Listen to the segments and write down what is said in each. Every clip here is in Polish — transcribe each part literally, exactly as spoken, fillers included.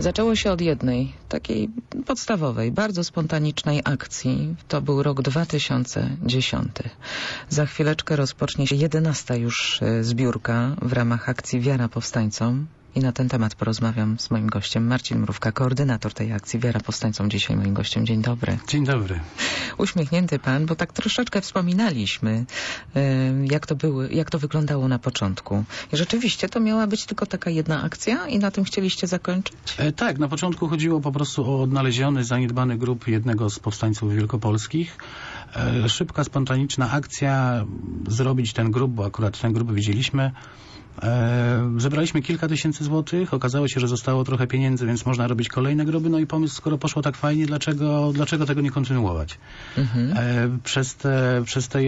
Zaczęło się od jednej, takiej podstawowej, bardzo spontanicznej akcji. To był rok dwa tysiące dziesiąty. Za chwileczkę rozpocznie się jedenasta już zbiórka w ramach akcji Wiara Powstańcom. I na ten temat porozmawiam z moim gościem. Marcin Mrówka, koordynator tej akcji Wiara Powstańcom, dzisiaj moim gościem. Dzień dobry. Dzień dobry. Uśmiechnięty pan, bo tak troszeczkę wspominaliśmy, jak to były, jak to wyglądało na początku. I rzeczywiście to miała być tylko taka jedna akcja i na tym chcieliście zakończyć? E, tak, na początku chodziło po prostu o odnaleziony, zaniedbany grób jednego z powstańców wielkopolskich. E, szybka, spontaniczna akcja, zrobić ten grób, bo akurat ten grób widzieliśmy. E, zebraliśmy kilka tysięcy złotych, okazało się, że zostało trochę pieniędzy, więc można robić kolejne groby, no i pomysł, skoro poszło tak fajnie, dlaczego, dlaczego tego nie kontynuować? Mhm. E, przez te, przez te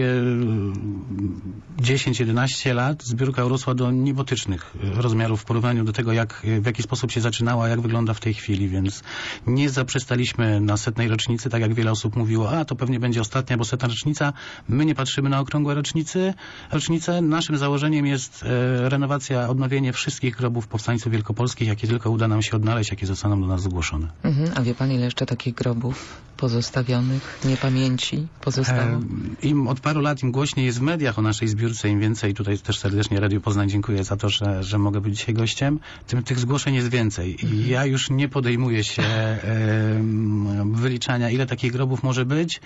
dziesięć jedenaście lat zbiórka urosła do niebotycznych rozmiarów w porównaniu do tego, jak, w jaki sposób się zaczynała, jak wygląda w tej chwili, więc nie zaprzestaliśmy na setnej rocznicy, tak jak wiele osób mówiło, a to pewnie będzie ostatnia, bo setna rocznica. My nie patrzymy na okrągłe rocznicy, rocznice. Naszym założeniem jest e, renowacja, odnowienie wszystkich grobów powstańców wielkopolskich, jakie tylko uda nam się odnaleźć, jakie zostaną do nas zgłoszone. Mhm. A wie pan, ile jeszcze takich grobów pozostawionych, niepamięci pozostało? E, Im od paru lat, im głośniej jest w mediach o naszej zbiórce, im więcej, tutaj też serdecznie Radiu Poznań dziękuję za to, że, że mogę być dzisiaj gościem, tym tych zgłoszeń jest więcej. I mhm. ja już nie podejmuję się e, wyliczania, ile takich grobów może być.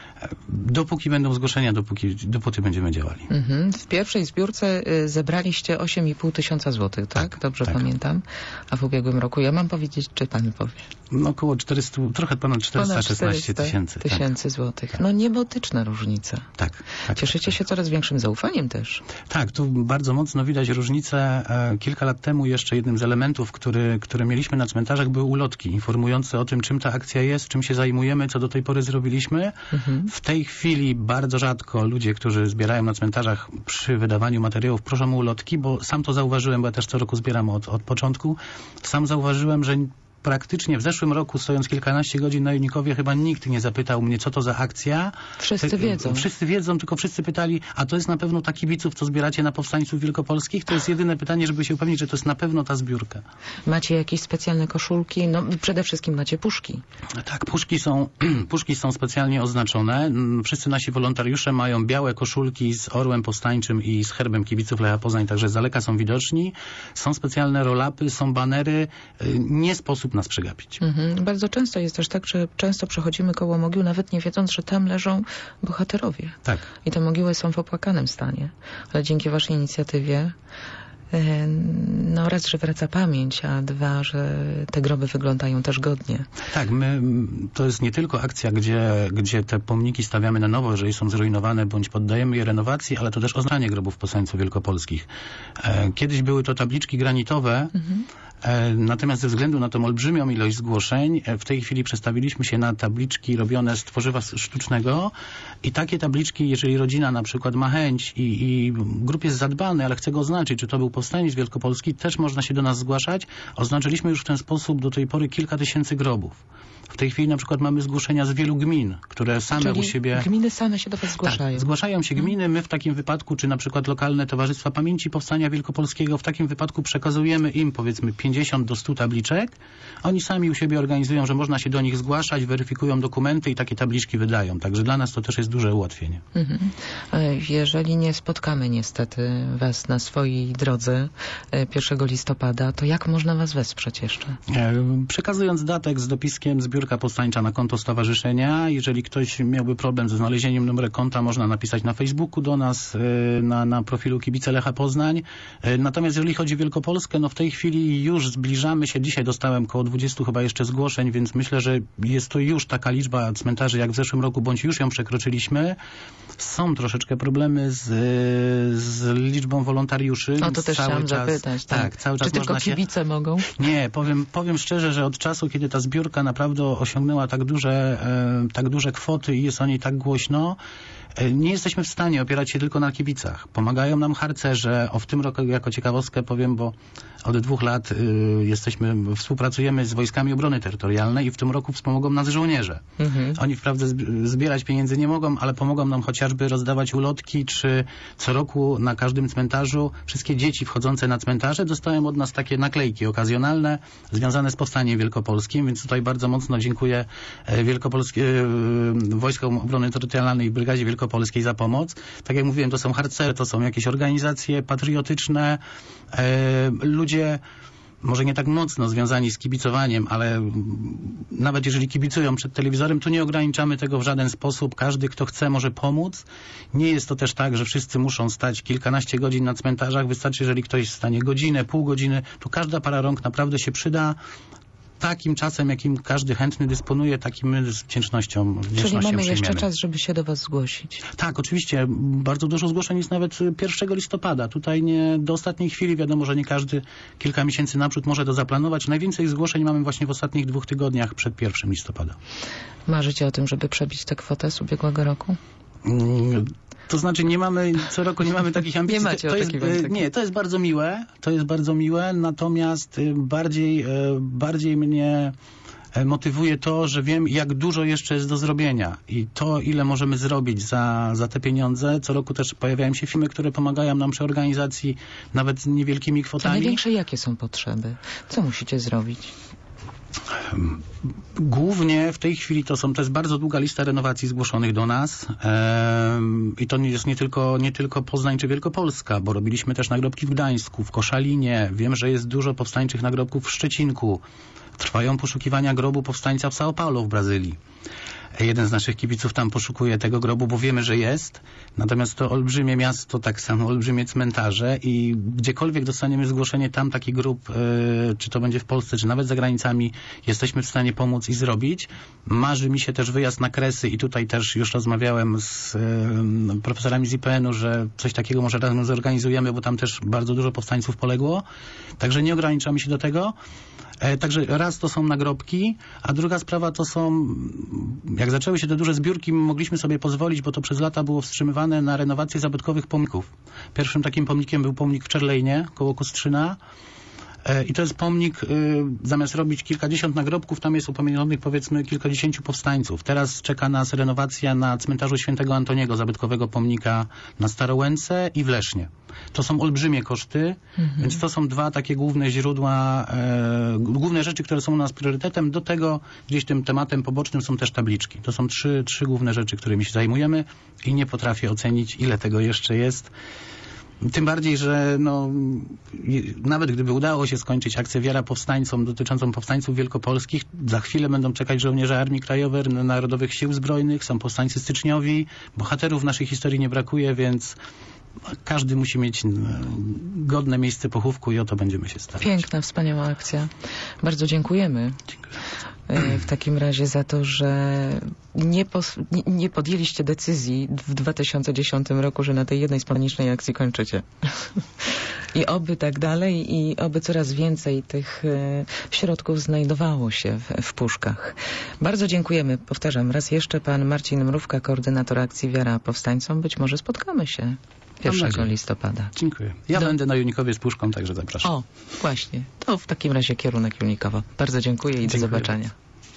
Dopóki będą zgłoszenia, dopóki, dopóty będziemy działali. Mhm. W pierwszej zbiórce y, zebraliście osiem i pół tysiąca złotych, tak? tak? Dobrze tak. pamiętam. A w ubiegłym roku, ja mam powiedzieć, czy pan powie? No około czterysta, trochę ponad czterysta szesnaście tysięcy. Tysięcy tak. złotych. No niebotyczna różnica. Tak. tak Cieszycie tak. się coraz większym zaufaniem też. Tak, tu bardzo mocno widać różnicę. Kilka lat temu jeszcze jednym z elementów, który, które mieliśmy na cmentarzach, były ulotki informujące o tym, czym ta akcja jest, czym się zajmujemy, co do tej pory zrobiliśmy. Mhm. W tej chwili bardzo rzadko ludzie, którzy zbierają na cmentarzach przy wydawaniu materiałów, proszą o ulotki, bo sam to zauważyłem, bo ja też co roku zbieram od, od początku. Sam zauważyłem, że praktycznie w zeszłym roku, stojąc kilkanaście godzin na Junikowie, chyba nikt nie zapytał mnie, co to za akcja. Wszyscy Te, wiedzą. Wszyscy wiedzą, tylko wszyscy pytali, a to jest na pewno ta kibiców, co zbieracie na powstańców wielkopolskich? To jest jedyne pytanie, żeby się upewnić, że to jest na pewno ta zbiórka. Macie jakieś specjalne koszulki? No przede wszystkim macie puszki. Tak, puszki są, puszki są specjalnie oznaczone. Wszyscy nasi wolontariusze mają białe koszulki z orłem powstańczym i z herbem kibiców Lecha Poznań, także z daleka są widoczni. Są specjalne roll-upy, są banery. Nie sposób nas przegapić. Mhm. Bardzo często jest też tak, że często przechodzimy koło mogił, nawet nie wiedząc, że tam leżą bohaterowie. Tak. I te mogiły są w opłakanym stanie. Ale dzięki waszej inicjatywie no raz, że wraca pamięć, a dwa, że te groby wyglądają też godnie. Tak, my, to jest nie tylko akcja, gdzie, gdzie te pomniki stawiamy na nowo, jeżeli są zrujnowane, bądź poddajemy je renowacji, ale to też oznaczanie grobów powstańców wielkopolskich. Kiedyś były to tabliczki granitowe, mhm. Natomiast ze względu na tą olbrzymią ilość zgłoszeń, w tej chwili przestawiliśmy się na tabliczki robione z tworzywa sztucznego i takie tabliczki, jeżeli rodzina na przykład ma chęć i, i grób jest zadbany, ale chce go oznaczyć, czy to był powstaniec wielkopolski, też można się do nas zgłaszać. Oznaczyliśmy już w ten sposób do tej pory kilka tysięcy grobów. W tej chwili na przykład mamy zgłoszenia z wielu gmin, które same Czyli u siebie... gminy same się do was zgłaszają. Tak, zgłaszają się gminy, my w takim wypadku, czy na przykład lokalne Towarzystwa Pamięci Powstania Wielkopolskiego, w takim wypadku przekazujemy im powiedzmy pięćdziesiąt do stu tabliczek. Oni sami u siebie organizują, że można się do nich zgłaszać, weryfikują dokumenty i takie tabliczki wydają. Także dla nas to też jest duże ułatwienie. Mhm. Jeżeli nie spotkamy niestety was na swojej drodze pierwszego listopada, to jak można was wesprzeć jeszcze? Przekazując datek z dopiskiem zbiórka powstańcza na konto stowarzyszenia. Jeżeli ktoś miałby problem ze znalezieniem numeru konta, można napisać na Facebooku do nas, na, na profilu Kibice Lecha Poznań. Natomiast jeżeli chodzi o Wielkopolskę, no w tej chwili już zbliżamy się. Dzisiaj dostałem około dwudziestu chyba jeszcze zgłoszeń, więc myślę, że jest to już taka liczba cmentarzy jak w zeszłym roku, bądź już ją przekroczyliśmy. Są troszeczkę problemy z, z liczbą wolontariuszy. O to też cały chciałam czas, zapytać. Tak, tak cały czas Czy tylko kibice się... mogą? Nie, powiem, powiem szczerze, że od czasu, kiedy ta zbiórka naprawdę osiągnęła tak duże, e, tak duże kwoty i jest o niej tak głośno, Nie jesteśmy w stanie opierać się tylko na kibicach. Pomagają nam harcerze. O, w tym roku jako ciekawostkę powiem, bo od dwóch lat y, jesteśmy, współpracujemy z Wojskami Obrony Terytorialnej i w tym roku wspomogą nas żołnierze. Mhm. Oni wprawdzie zbierać pieniędzy nie mogą, ale pomogą nam chociażby rozdawać ulotki, czy co roku na każdym cmentarzu wszystkie dzieci wchodzące na cmentarze dostają od nas takie naklejki okazjonalne związane z Powstaniem Wielkopolskim, więc tutaj bardzo mocno dziękuję Wielkopolskie, Wojskom Obrony Terytorialnej i Brygadzie Wielkopolskiej za pomoc. Tak jak mówiłem, to są harcerze, to są jakieś organizacje patriotyczne, e, ludzie może nie tak mocno związani z kibicowaniem, ale nawet jeżeli kibicują przed telewizorem, to nie ograniczamy tego w żaden sposób. Każdy, kto chce, może pomóc. Nie jest to też tak, że wszyscy muszą stać kilkanaście godzin na cmentarzach. Wystarczy, jeżeli ktoś stanie godzinę, pół godziny, to każda para rąk naprawdę się przyda. Takim czasem, jakim każdy chętny dysponuje, takim my z wdzięcznością, wdzięcznością Czyli mamy przyjmiemy. jeszcze czas, żeby się do was zgłosić. Tak, oczywiście. Bardzo dużo zgłoszeń jest nawet pierwszego listopada. Tutaj nie do ostatniej chwili, wiadomo, że nie każdy kilka miesięcy naprzód może to zaplanować. Najwięcej zgłoszeń mamy właśnie w ostatnich dwóch tygodniach przed pierwszym listopada. Marzycie o tym, żeby przebić tę kwotę z ubiegłego roku? Mm. To znaczy nie mamy, co roku nie mamy takich ambicji. Nie macie to jest, oczekiwań. Nie, to jest bardzo miłe, to jest bardzo miłe, natomiast bardziej, bardziej mnie motywuje to, że wiem, jak dużo jeszcze jest do zrobienia i to, ile możemy zrobić za, za te pieniądze. Co roku też pojawiają się firmy, które pomagają nam przy organizacji nawet niewielkimi kwotami. A największe jakie są potrzeby? Co musicie zrobić? Głównie w tej chwili to są, to jest bardzo długa lista renowacji zgłoszonych do nas ehm, i to nie jest nie tylko, nie tylko Poznań czy Wielkopolska, bo robiliśmy też nagrobki w Gdańsku, w Koszalinie, wiem, że jest dużo powstańczych nagrobków w Szczecinku, trwają poszukiwania grobu powstańca w São Paulo w Brazylii. Jeden z naszych kibiców tam poszukuje tego grobu, bo wiemy, że jest. Natomiast to olbrzymie miasto, tak samo olbrzymie cmentarze i gdziekolwiek dostaniemy zgłoszenie, tam taki grób, yy, czy to będzie w Polsce, czy nawet za granicami, jesteśmy w stanie pomóc i zrobić. Marzy mi się też wyjazd na Kresy i tutaj też już rozmawiałem z yy, profesorami z I P N-u, że coś takiego może razem zorganizujemy, bo tam też bardzo dużo powstańców poległo. Także nie ograniczamy się do tego. Także raz to są nagrobki, a druga sprawa to są, jak zaczęły się te duże zbiórki, mogliśmy sobie pozwolić, bo to przez lata było wstrzymywane na renowację zabytkowych pomników. Pierwszym takim pomnikiem był pomnik w Czerlejnie, koło Kostrzyna. I to jest pomnik, zamiast robić kilkadziesiąt nagrobków, tam jest upamiętnionych powiedzmy kilkadziesięciu powstańców. Teraz czeka nas renowacja na cmentarzu Świętego Antoniego, zabytkowego pomnika na Starołęce i w Lesznie. To są olbrzymie koszty, mhm. więc to są dwa takie główne źródła, e, główne rzeczy, które są u nas priorytetem. Do tego gdzieś tym tematem pobocznym są też tabliczki. To są trzy, trzy główne rzeczy, którymi się zajmujemy i nie potrafię ocenić, ile tego jeszcze jest. Tym bardziej, że no, nawet gdyby udało się skończyć akcję Wiara Powstańcom dotyczącą powstańców wielkopolskich, za chwilę będą czekać żołnierze Armii Krajowej, Narodowych Sił Zbrojnych, są powstańcy styczniowi, bohaterów w naszej historii nie brakuje, więc każdy musi mieć godne miejsce pochówku i o to będziemy się starać. Piękna, wspaniała akcja. Bardzo dziękujemy. Dziękuję. W takim razie za to, że nie, pos, nie, nie podjęliście decyzji w dwa tysiące dziesiątym roku, że na tej jednej spontanicznej akcji kończycie. I oby tak dalej i oby coraz więcej tych e, środków znajdowało się w, w puszkach. Bardzo dziękujemy. Powtarzam raz jeszcze, pan Marcin Mrówka, koordynator akcji Wiara Powstańcom. Być może spotkamy się pierwszego listopada. Dziękuję. Ja Do... będę na Junikowie z puszką, także zapraszam. O, właśnie. To w takim razie kierunek Junikowo. Bardzo dziękuję i dziękuję do zobaczenia. Bardzo.